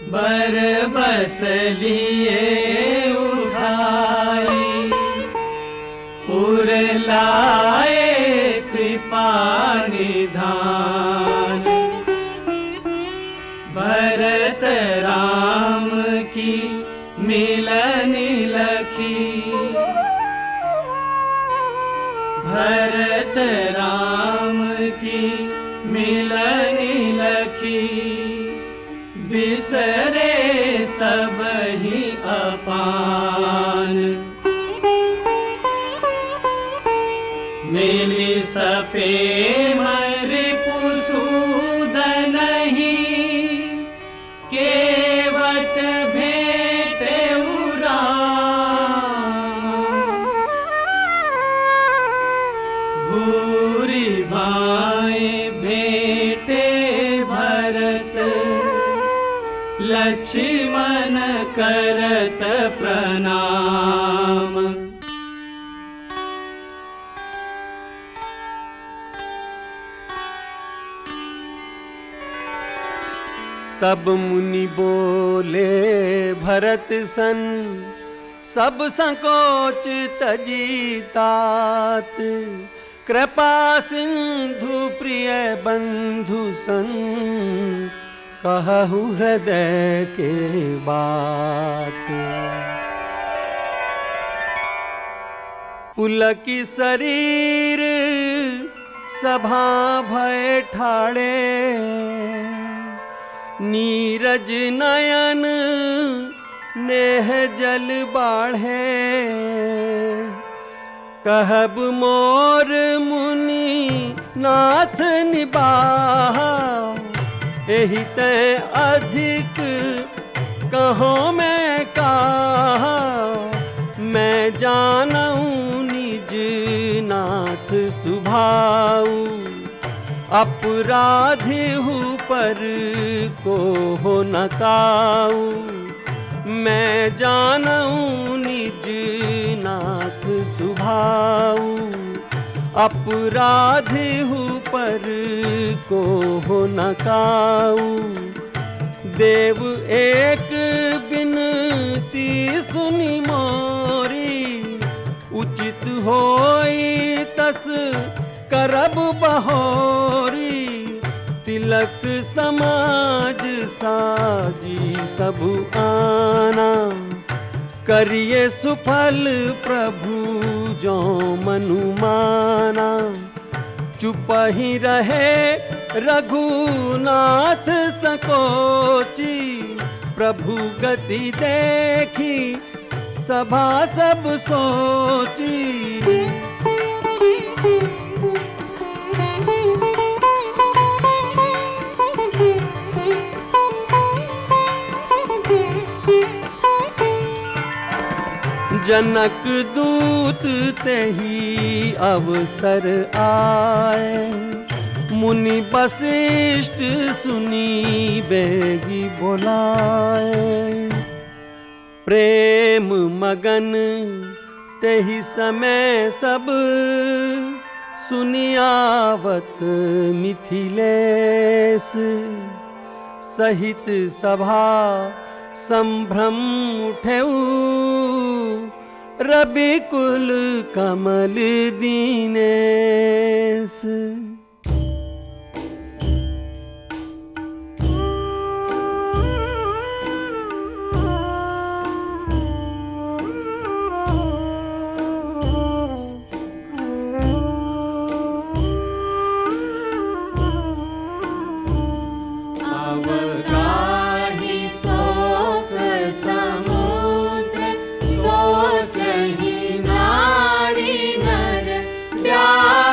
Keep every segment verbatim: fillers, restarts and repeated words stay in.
बर बस लिए उठाई, पुर लाए कृपा निधान। भरत राम की मिलन लखी, भरत राम की मिलन लखी। बिसरे सब ही अपान, मिली सपे रिपु सूदनहि। केवट भेटे भूरि भाए भेटे भरत, लक्ष्मण करत प्रणाम। तब मुनि बोले भरत सन, सब संकोच तजी तात। कृपा सिंधु प्रिय बंधु सन, कहु हृदय के बात। पुलकी शरीर सभा भय ठाड़े, नीरज नयन नेह जल बाढ़े। कहब मोर मुनि नाथ निबाहा, एहि ते अधिक कहो मैं कहा। मैं जानऊं निज नाथ सुभाऊ, अपराधी हूँ पर को हो न काऊ। मैं जानऊं निज नाथ सुभाऊ, अपराधी हूँ पर को हो न काऊ। देव एक बिनती सुनी मोरी, उचित होई तस करब बहोरी। तिलक समाज साजी सब आना, करिए सुफल प्रभु जो मनु माना। चुप ही रहे रघुनाथ सकोची, प्रभु गति देखी सभा सब सोची। जनक दूत तेहि अवसर आए, मुनि वशिष्ठ सुनी बेगी बोलाए। प्रेम मगन तेहि समय सब, सुनियावत मिथिलेश। सहित सभा संभ्रम उठेऊ, रवि कुल कमल दीनेश। प्यार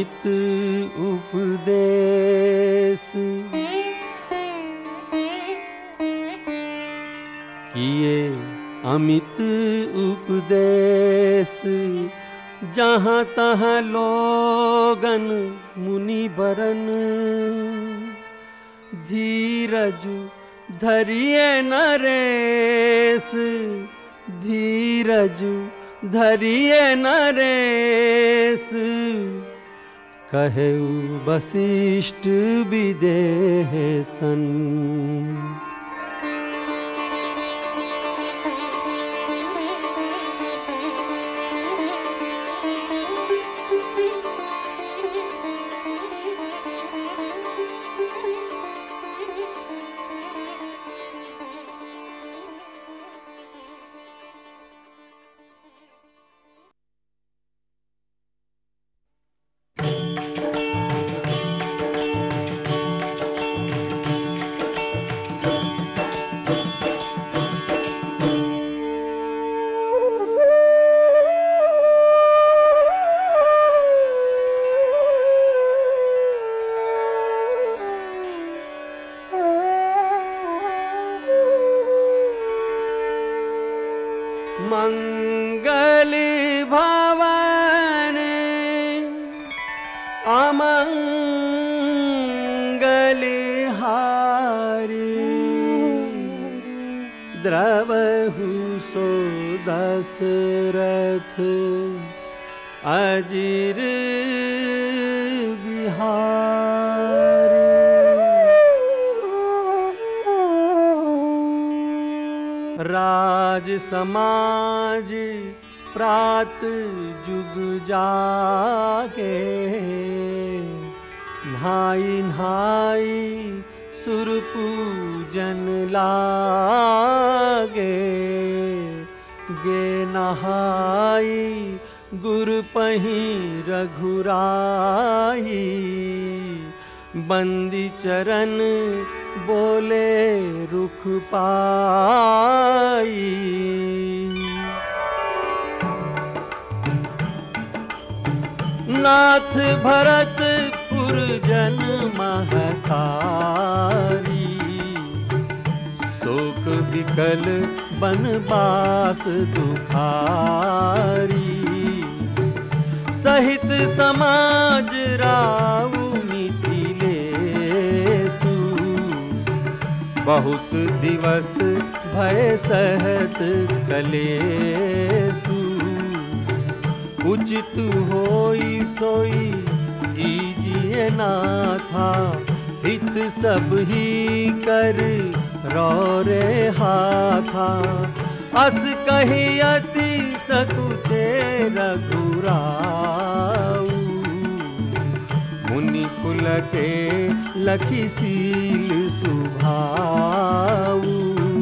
अमित उपदेश किए अमित उपदेश, जहाँ तहाँ लोगन मुनि बरन, धीरज धरिए नरेश, धीरज धरिए नरेश, कहेउ वशिष्ठ विदेहसन। मंगल भवन अमंगल हारी, द्रवहु सो दशरथ अजिर बिहारी। राज समाज प्रात जुग जागे, नहाई नहाई सुर पूजन लागे, गे नहाई गुर पही रघुराई, बंदी चरण बोले रुख पाई। नाथ भरत पुरजन महतारी, शोक विकल बनवास दुखारी, सहित समाज राउ मिथिलेसु, बहुत दिवस भय सहत कलेसु, उचित होई सोई कीजिए नाथा, हित सब ही कर रौरे हाथा, अस कही अति सकुचे रघुराऊ, मुनि कुल के लखी सील सुभाऊ।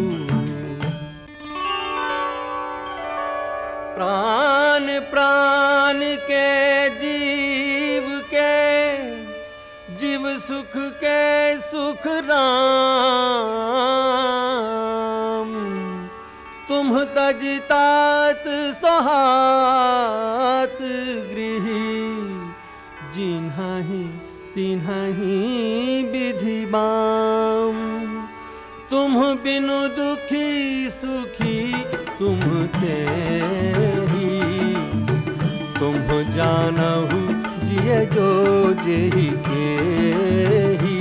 प्राण प्राण के जीव के, जीव सुख के सुख राम, तुम तजतात सोहात गृही, जिन्हि तिन्हि विधि बाम, तुम बिनु दुखी सुखी तुम ते ही, तुम जानहु जिय जो जेहि के ही,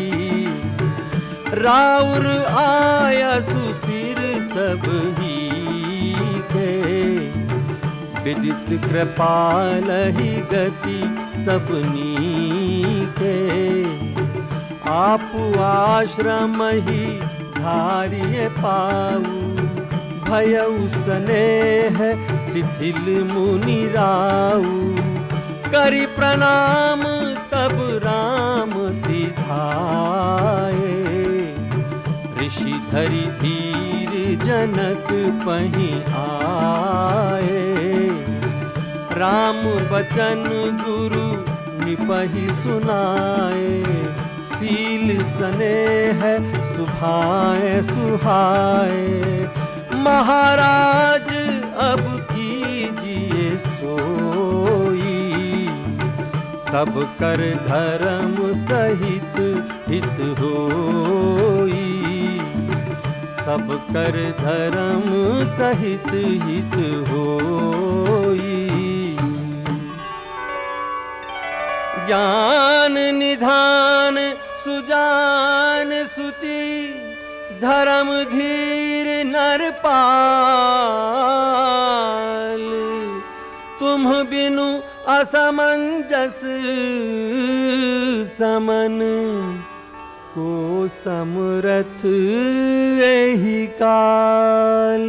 राउर आया सुसिर सब ही के, विदित कृपाल ही गति सबनी के, आप आश्रम ही धारिये पाऊ, भयउ स्नेह शिथिल मुनि राऊ, करि प्रणाम तब राम सिधाए, ऋषि धरि धीर जनक पहि आए, राम बचन गुरु निपहि सुनाए, सील स्नेह सुभाए सुहाए, महाराज अब कीजिए सोई, सब कर धर्म सहित हित होई, सब कर धर्म सहित हित होई। ज्ञान निधान सुजान सुचि, धर्म धीर नर पाल, तुम बिनु असमंजस समन, को समरथ एहि काल।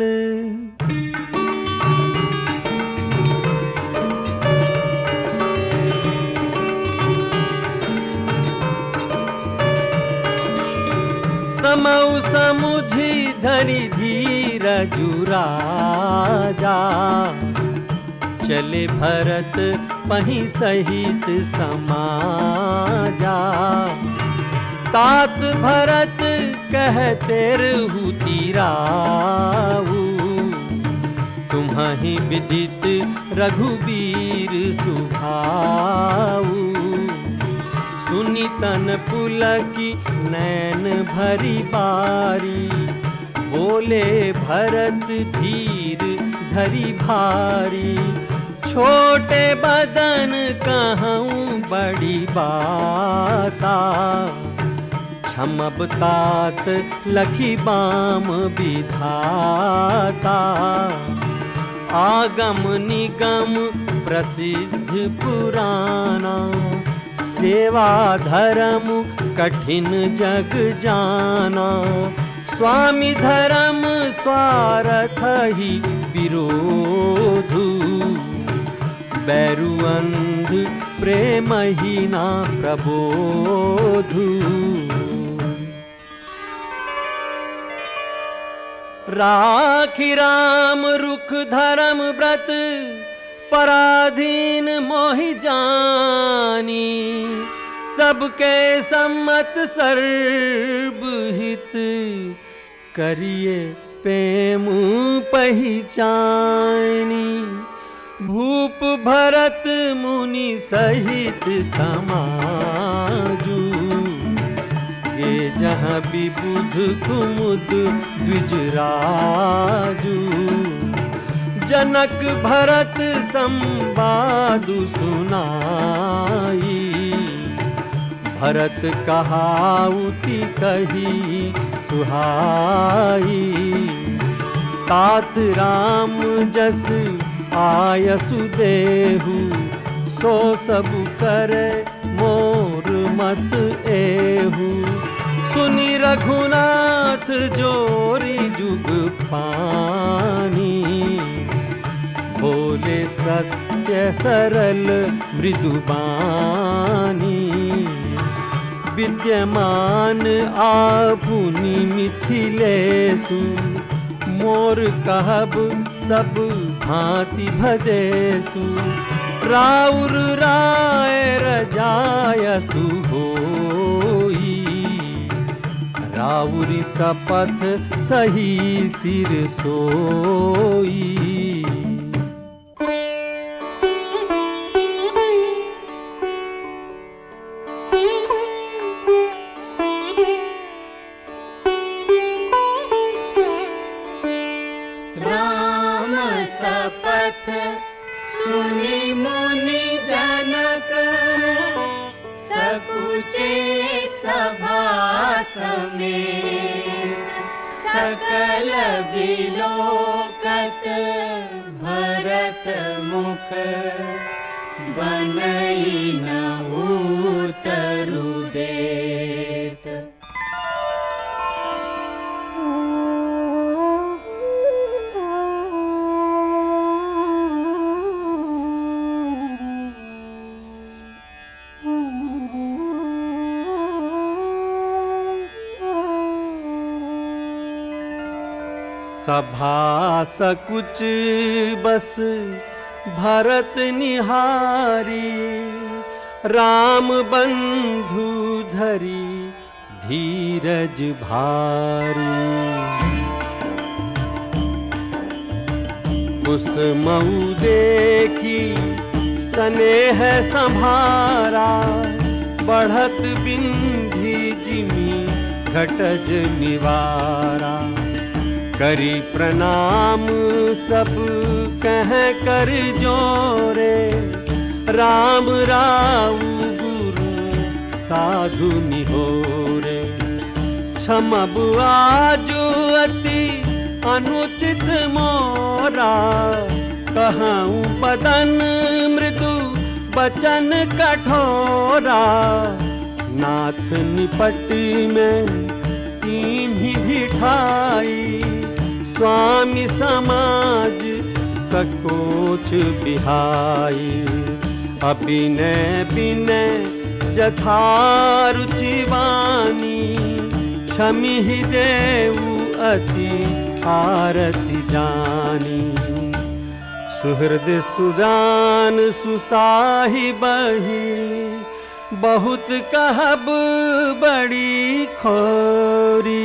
समौ समुझी धरि धीरजु राजा, चले भरत पहि सहित समाजा। तात भरत कहते रहु तीराऊ, तुम्हि विदित रघुबीर सुभाऊ। सुनि तन पुलकी नैन भरी बारी, बोले भरत धीर धरी भारी। छोटे बदन कहूँ बड़ी बाता, क्षमब तात लखी बाम विधाता। आगम निगम प्रसिद्ध पुराना, सेवा धर्म कठिन जग जाना। स्वामी धर्म स्वार्थ ही विरोधु, बैरु अंध प्रेम ही ना प्रबोधु। राखी राम रुख धर्म व्रत, पराधीन मोहि जानी। सबके सम्मत सर्वहित, करिए प्रेम पहिचानी। भूप भरत मुनि सहित समाजू, ये जहाँ विबुध कुमुद द्विजराजू। जनक भरत संवादु सुनाई, भरत कहाउति कही सुहाई। तात राम जस आयसु देहु, सो सब करे मोर मत एहु। सुनि रघुनाथ जोरी जुग पानी, बोले सत्य सरल मृदुबानी। विद्यमान आपुनि मिथिलेषु, मोर कहब सब भांति भदेषु। राउर राय रजायसु होई, राउरी शपथ सही सिर सोई। राम शपथ सुनि मुनि जनक, सकुचे सभा समेत। सकल बिलोकत भरत मुख, बनई न उतरु देत। सभा सकुच बस भरत निहारी, राम बंधु धरी धीरज भारी। कुसुमऊ देखी स्नेह संभारा, बढ़त बिंधी जिमी घटज निवारा। करी प्रणाम सब कह कर जोरे, राम राव गुरु साधु निहोरे। क्षमब आजु अति अनुचित मोरा, कहूँ बदन मृदु बचन कठोरा। नाथ निपट में इन्हीं ढिठाई, स्वामी समाज सकोच बिहाई। अभिनय विनय जथारुचि वाणी, क्षमि देवु अति आरति जानी। सुहृद सुजान सुसाहिबहि, बहुत कहब बड़ी खोरी।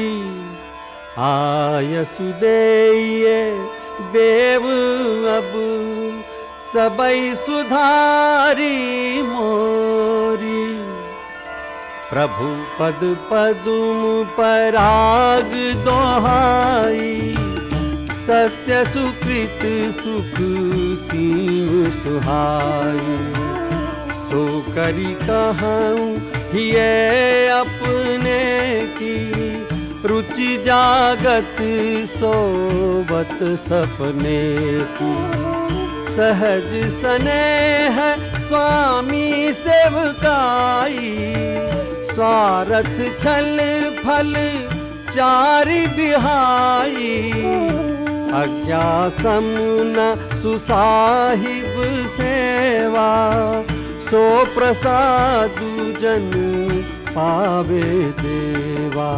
आयसु देइए देव अब, सबई सुधारी मोरी। प्रभु पद पदुम पराग दोहाई, सत्य सुकृत सुख सीम सुहाई। सो करी कहूँ हिये अपने की, रुचि जागत सोवत सपने की। सहज स्नेह स्वामी सेवकाई, स्वार्थ छल फल चारि बिहाई। अज्ञा समुन सुसाहिब सेवा, सो प्रसादु जन पावे देवा।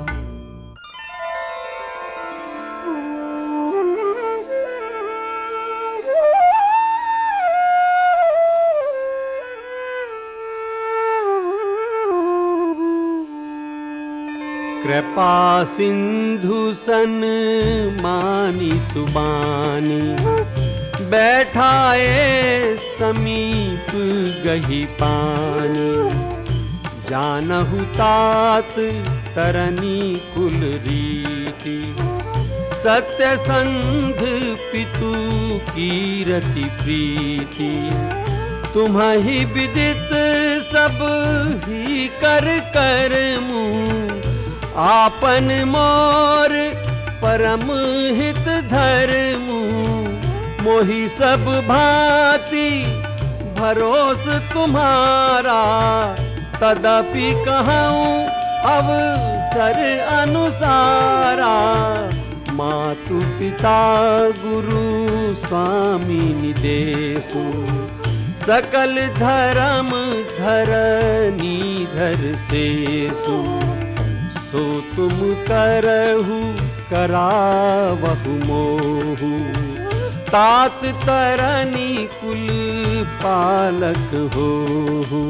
कृपा सिंधु सन मानी सुबानी, बैठाए समीप गही पानी। जानहु तात तरनी कुल रीति, सत्य संध पितु कीरति प्रीति। तुम्हि विदित सब ही कर कर मुँह, आपन मोर परम हित धर्मु। मोहि सब भांति भरोस तुम्हारा, तदपि कहूँ अवसर अनुसारा। मातु पिता गुरु स्वामी निदेशु, सकल धर्म धरनी धर सेसु। सो तुम करहु करावहु मोहु, तात तरनी कुल पालक होहु।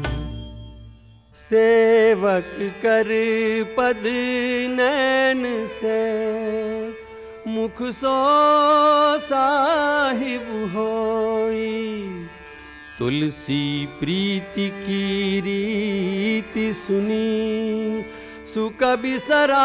सेवक कर पद नैन से, मुख सो साहिब होई। तुलसी प्रीति की रीति सुनी, सुकबि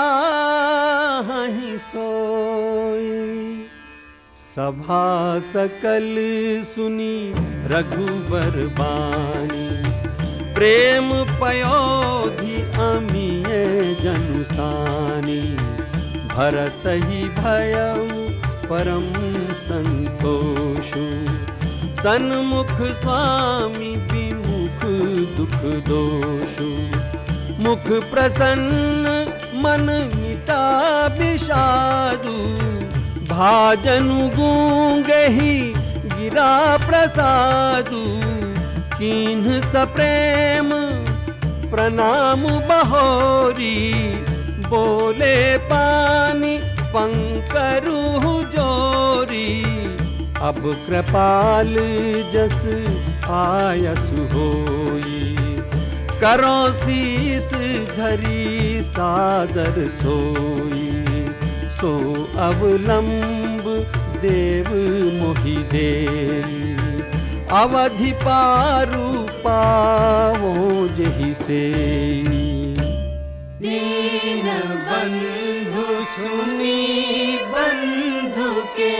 सराहि सोई। सभा सकल सुनी रघुबर बानी, प्रेम पयोधि अमिय जनुसानी। भरत ही भयउ परम संतोषु, सन्मुख स्वामी विमुख दुख दोषु। मुख प्रसन्न मन मिटा विषादु, भाजनु गूंगहि गिरा प्रसादु। कीन्ह सप्रेम प्रणाम बहोरी, बोले पानी पंकरु जोरी। अब कृपाल जस आयसु होई, करो शीस धरी सादर सोई। सो अवलंब देव मोहि देई, अवधि पारु पावो जहि से। दीन बंधु सुनी बंधु के,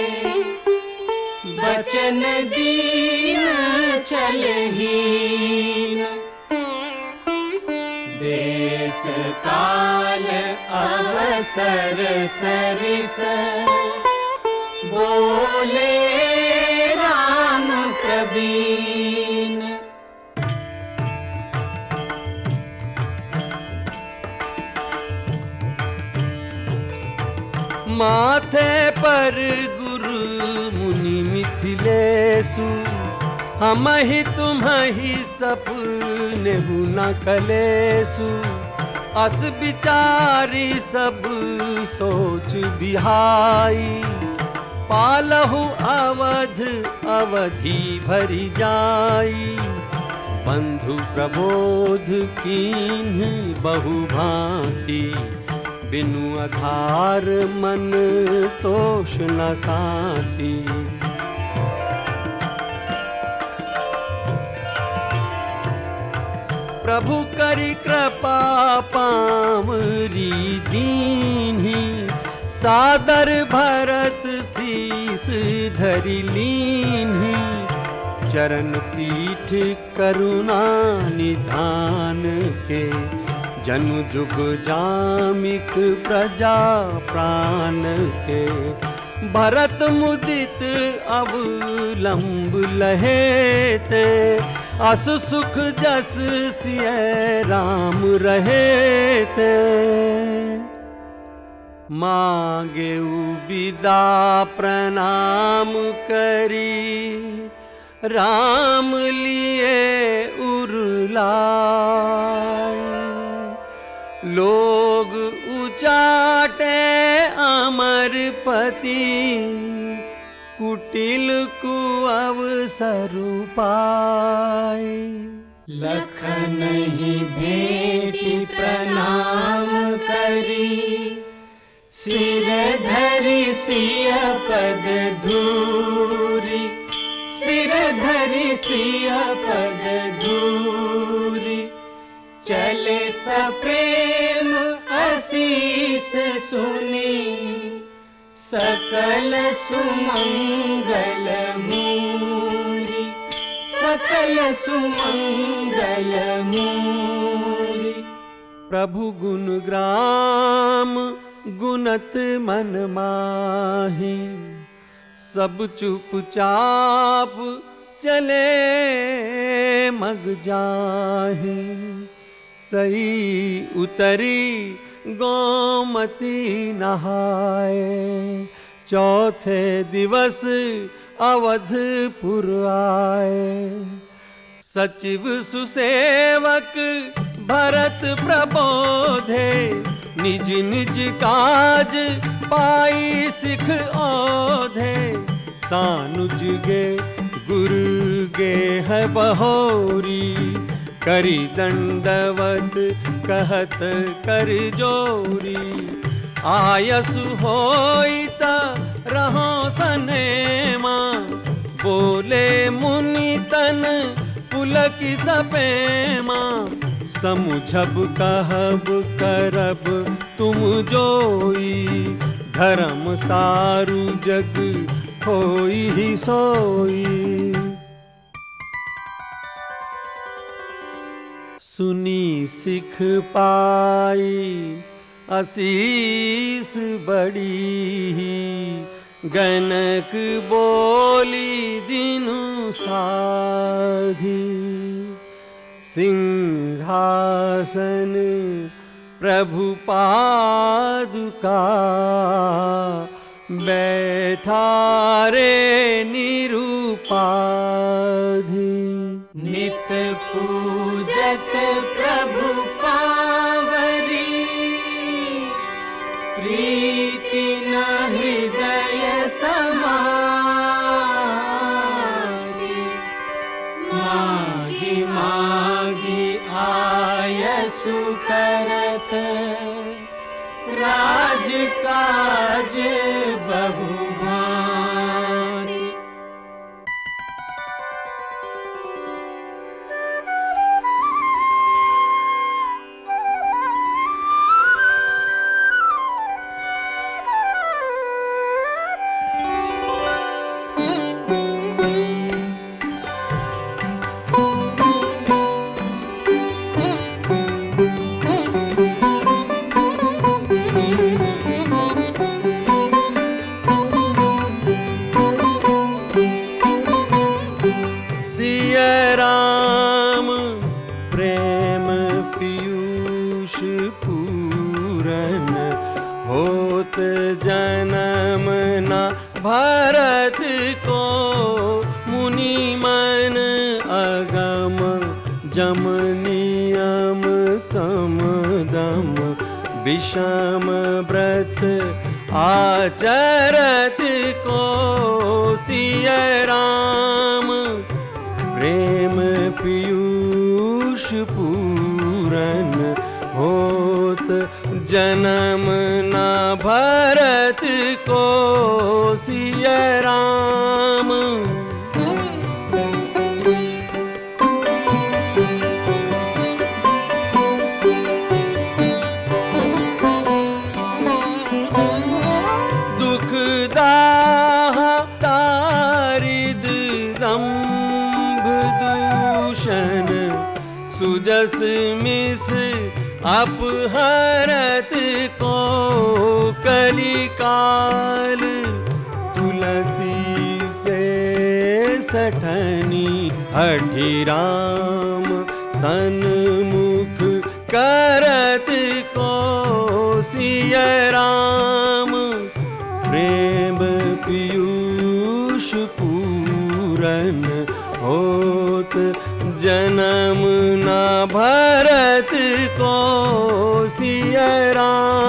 बचन दीन चलहीन। देश काल अवसर सरिस, बोले राम प्रवीण। माथे पर गुरु मुनि मिथिलेशु, हम ही तुम ही सपने न कलेसु। अस विचारी सब सोच बिहाई, पालहु अवध अवधि भरी जाई। बंधु प्रबोध कीन्ही बहु भांति, बिनु आधार मन तोष न साथी। प्रभु करि कृपा पामरी दीन्ही, सादर भरत शीस धरि लीन्ही। चरण पीठ करुणा निधान के, जनु जुग जामिक प्रजा प्राण के। भरत मुदित अवलंब लहेते, असु सुख जस सिय राम रहेते। मांगे विदा प्रणाम करी, राम लिए उरलाए। लोग उचाटे अमरपति, कुटिल को अवसर पाए। लखन ही भेटी प्रणाम करी, सिर धरि सिय पद धूरी। सिर धरि सिय पद धूरी, चले सप्रेम आशीष सुनी। सकल सुमंगल मूरी, सकल सुमंगल मूरी। प्रभु गुण ग्राम गुणत मन माही, सब चुपचाप चले मग जाही। सही उतरी गोमती नहाए, चौथे दिवस अवधपुर आए। सचिव सुसेवक भरत प्रबोधे, निज निज काज पाई सिख ओधे। सानुज गे गुरु गे है बहोरी, करी दंडवत कहत कर जोरी। आयसु होइता रहो सनेमा, बोले मुनि तन पुलकी सपेमा। समुझब कहब करब तुम जोई, धर्म सारु जग होई ही सोई। सुनी सिख पाई आशीष बड़ी, गनक बोली दिनु साधी। सिंहासन प्रभु पादुका, बैठा रे निरूपाधि। नित पूजत प्रभु पावरी, प्रीति न हृदय समाधि। मागी मागी आयसु करत, राज काज बहु भारी। होत जन्म ना भरत को, मुनि मन अगम जम नियम समदम, विषम व्रत आचरत को सिय राम, प्रेम पीयूष पूरन होत जन्म ना भरत को सिय राम। दुखदाह तारिद दंभ दूषण, सुजस मिस अपहरत को कलिकाल, तुलसी से सठनी हठि राम, सन्मुख करत को सिय राम, प्रेम पीयूष पूरन होत जन्म ना भरत को सिय राम।